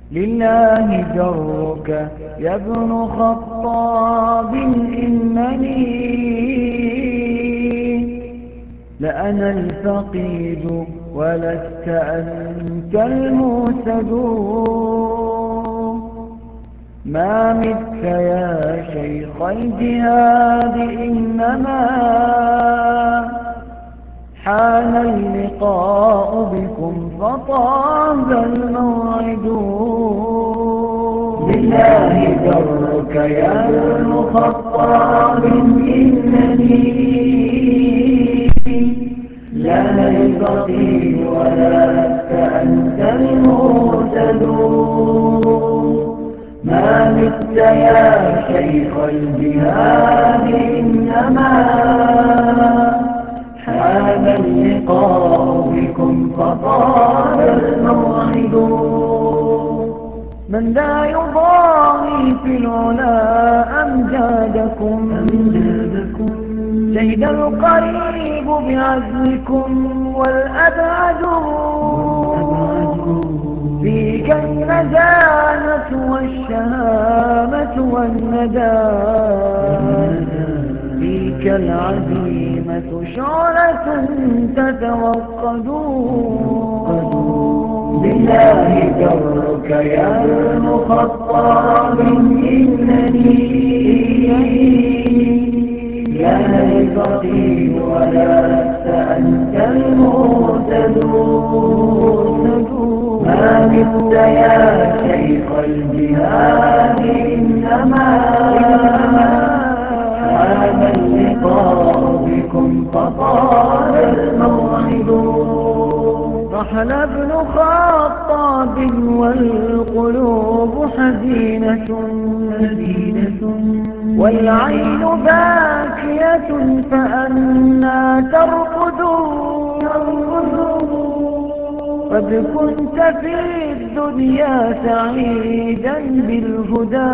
لله درك يا ابن خطاب إنني لأنا الفقيد ولست أنت الموسد. ما مت يا شيخ الجهاد إنما حان اللقاء بكم فطاب الموعد. لله درك يا ابن خطاب إنني لنا الفقير ولست أنت المرتد. ما مت يا شيخ الجهاد إنما حان اللقاء بكم فطال الموعد. من لا يضاهي في العلا أمجادكم شهد القريب بعزلكم والأبعد. فيك النزانة والشهامة والندى فيك العزيمة شعلة تتوقد. لله درك يا ابن خطاب إنني لنا الفقير ولست أنت المرتد. ما مت يا شيخ الجهاد إنما حان اللقاء بكم فطال الموعد. رحل ابن خطاب والقلوب حزينة والعين باكية فأنى ترقد. قد كنت في الدنيا سعيدا بالهدى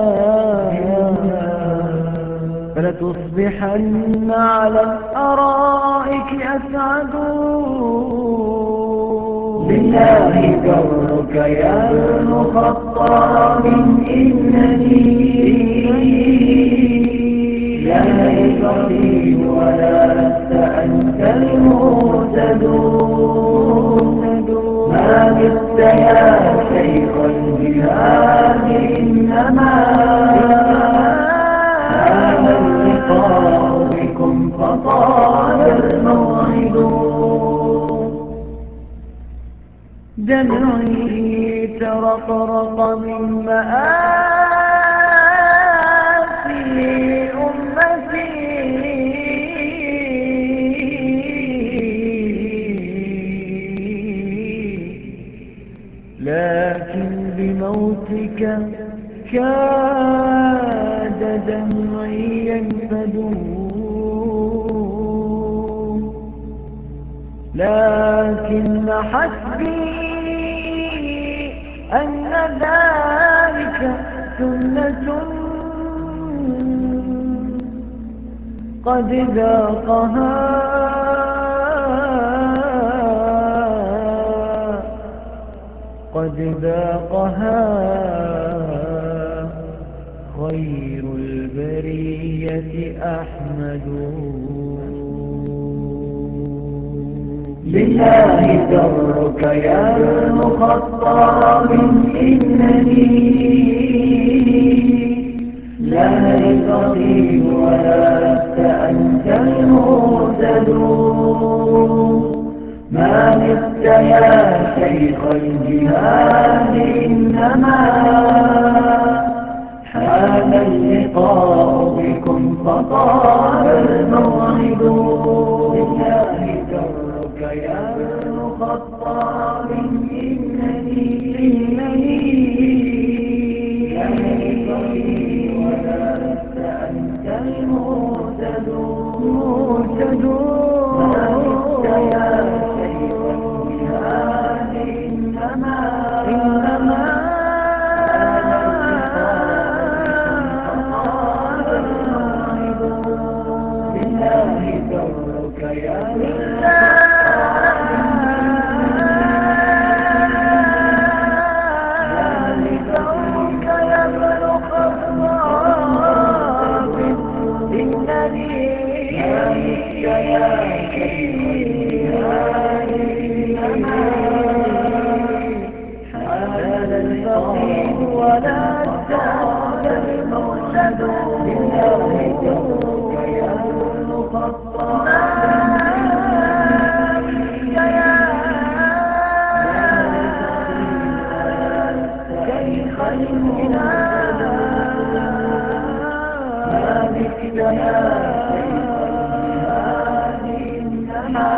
فلتصبحن على الأرائك أسعد. لله درك يا ابن خطاب إنني لنا الفقير ولست أنت المرتد. ما مت يا شيخ الجهاد إنما حان اللقاء بكم فطال الموعد. دمعي ترقرق من مآسي أمتي لكن بموتك كاد دمعي ينفد. لكن حسبي أن ذلك سنة قد ذاقها خير البرية أحمد. لله درك يا ابن خطاب إنني لنا الفقير ولست أنت المرتد. ما مت يا شيخ الجهاد إنما حان اللقاء بكم فطال الموعد. لله درك يا ابن خطاب إنني لنا الفقير ولست أنت المرتد. ما مت يا شيخ الجهاد إنما لا الفقير ولا السعد المرشد بالله جرك يا المخطى شيخ الهلال مالك يا شيخ الهلال إنما